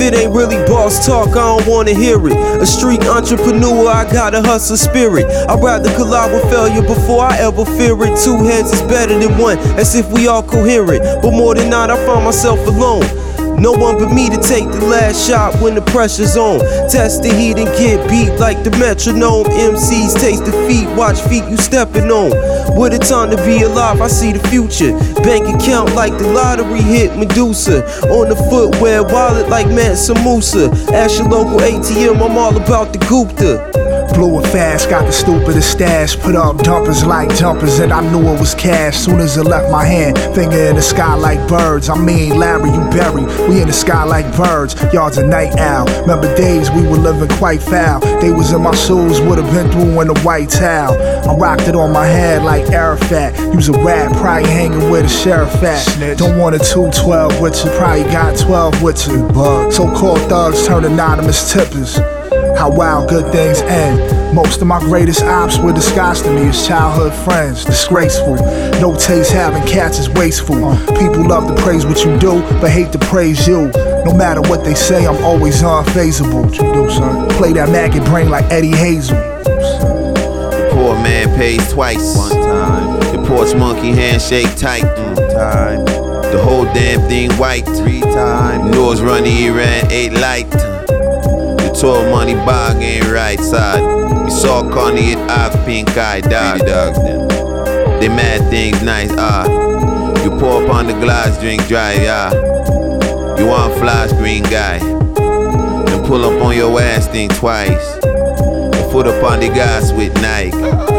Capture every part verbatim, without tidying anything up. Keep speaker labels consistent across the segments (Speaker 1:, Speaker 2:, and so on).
Speaker 1: it ain't really boss talk, I don't wanna hear it. A street entrepreneur, I got a hustler spirit. I'd rather collide with failure before I ever fear it. Two heads is better than one, as if we all coherent. But more than not, I find myself alone. No one but me to take the last shot when the pressure's on. Test the heat and get beat like the metronome. M Cs taste defeat, watch feet you stepping on. What a time to be alive, I see the future. Bank account like the lottery hit Medusa. On the footwear, wallet like Mansa Musa. Ask your local A T M, I'm all about the Gupta.
Speaker 2: Blew it fast, got the stupidest stash. Put up dumpers like jumpers, and I knew it was cash. Soon as it left my hand, finger in the sky like birds. I mean, Larry, you Barry, we in the sky like birds. Y'all's a night owl. Remember days we were living quite foul. They was in my shoes, would've been through in a white towel. I rocked it on my head like Arafat. You's a rat, probably hanging with a sheriff at. Snitch. Don't want a two twelve with you, probably got twelve with you. So-called thugs turn anonymous tippers. How wild good things end. Most of my greatest ops were disguised to me as childhood friends. Disgraceful, no taste having cats is wasteful. People love to praise what you do, but hate to praise you. No matter what they say, I'm always unfazable. What you do, son? Play that maggot brain like Eddie Hazel.
Speaker 3: The poor man pays twice. One time. The porch monkey handshake tight. Two time. The whole damn thing white. Three times. Nose running Iran eight light. Tour money bag ain't right side. We saw Connie it off pink eye dog. Dogs them. They mad things nice ah. You pour up on the glass, drink dry ah. You want flash green guy. Then pull up on your ass think twice. And foot up on the gas with Nike.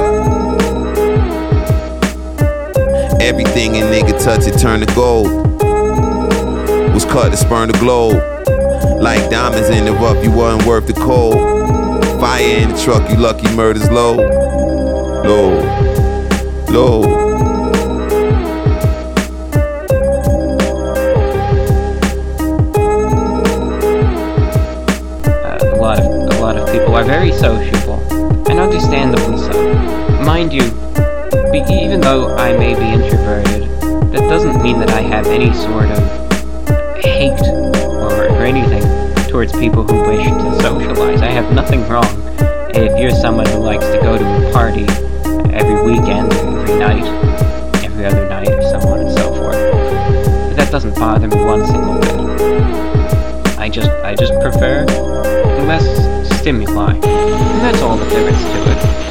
Speaker 3: Everything a nigga touch it turn to gold. Was cut to spurn the globe. Like diamonds in the rough, you wasn't worth the cold. Fire in the truck, you lucky murders low. Low. Low.
Speaker 4: Uh, a lot of a lot of people are very sociable, and understandably so. Mind you, be, even though I may be introverted, that doesn't mean that I have any sort of hate or, or anything towards people who wish to socialize. I have nothing wrong if you're someone who likes to go to a party every weekend, every night, every other night, or so on and so forth. But that doesn't bother me one single bit. I just, I just prefer less stimuli, and that's all that there is to it.